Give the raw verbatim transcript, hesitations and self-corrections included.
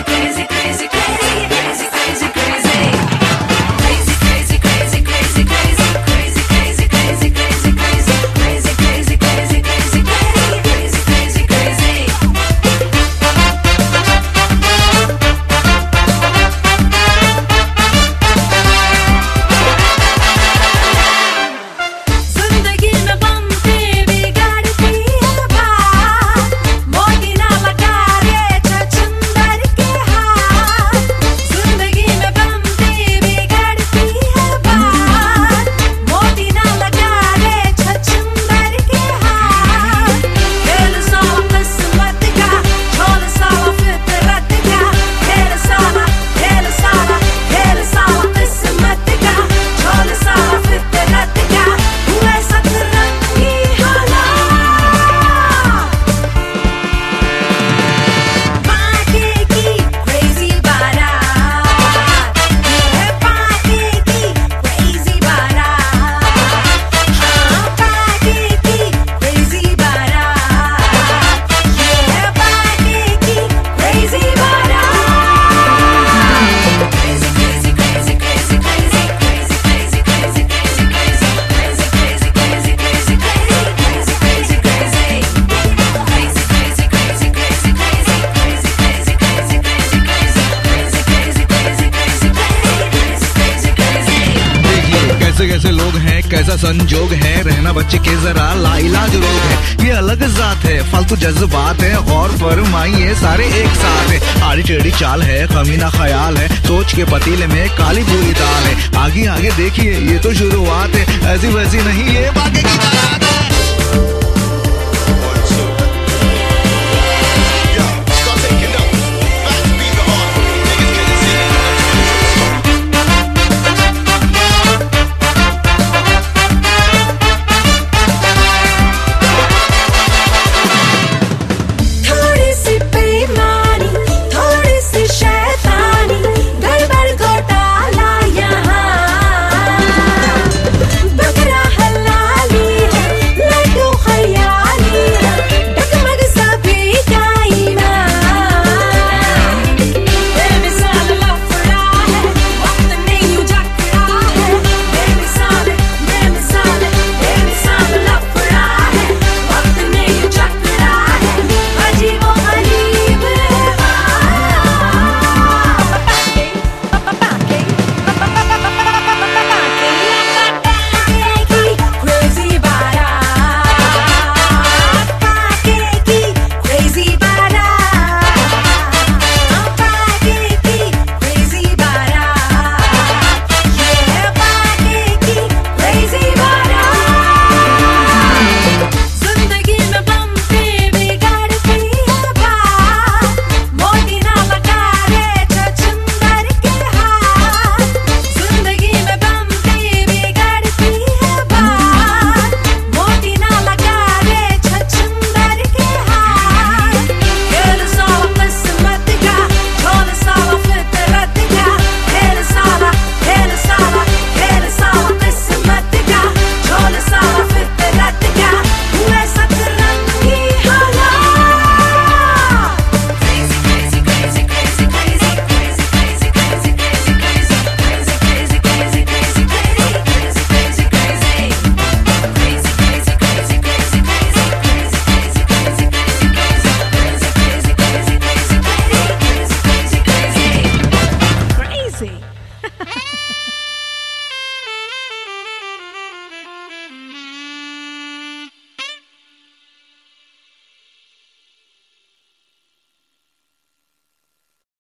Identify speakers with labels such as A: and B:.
A: कैसे लोग हैं, कैसा संजोग है, रहना बच्चे के जरा लाइलाज रोग है। ये अलग जात है, फालतू जज्बात है, और फरमाइए सारे एक साथ है। आड़ी टेढ़ी चाल है, कमीना ख्याल है, सोच के पतीले में काली पूरी दाल है। आगे आगे देखिए ये तो शुरुआत है, ऐसी वैसी नहीं ये बाकी की बात है।